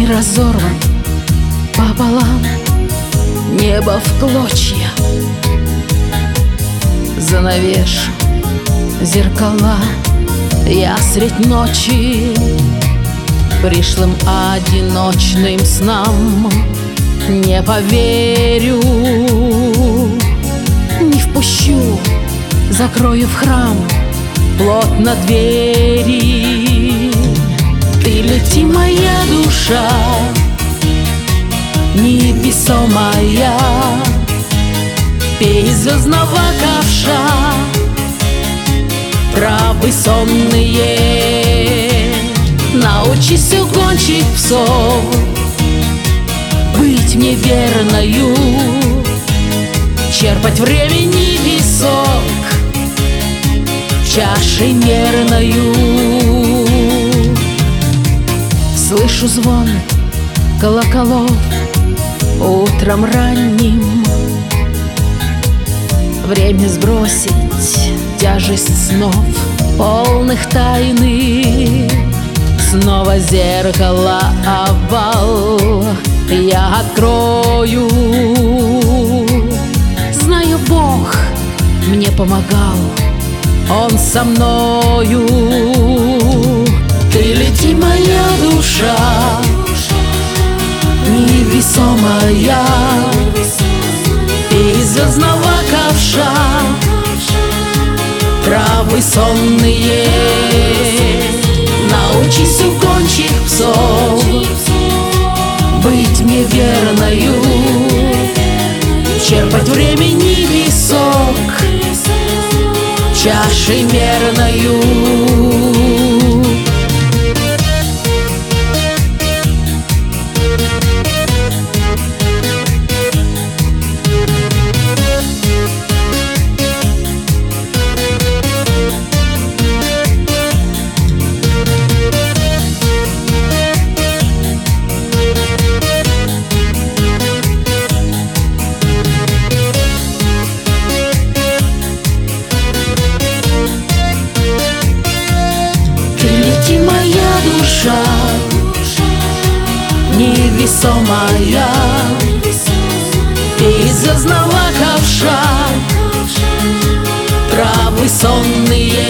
Мир разорван пополам, небо в клочья. Занавешу зеркала я средь ночи, пришлым одиночным снам не поверю. Не впущу, закрою в храм плотно двери. Ты лети, моя душа, невесомая, пей звездного ковша травы сонные. Научись у гончих псов быть мне верною, черпать времени песок чашей мерною. Слышу звон колоколов утром ранним. Время сбросить тяжесть снов, полных тайны. Снова зеркало овал я открою. Знаю, Бог мне помогал, Он со мною. Ты лети, моя душа, невесомая, из звездного ковша травы сонные. Научись у гончих псов быть мне верною, черпать времени песок чашей мерною. Моя душа невесомая, из звездного ковша травы сонные.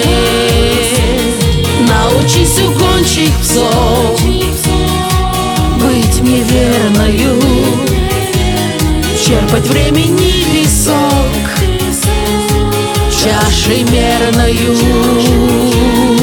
Научись у гончих псов быть мне верною, черпать времени песок чашей мерною.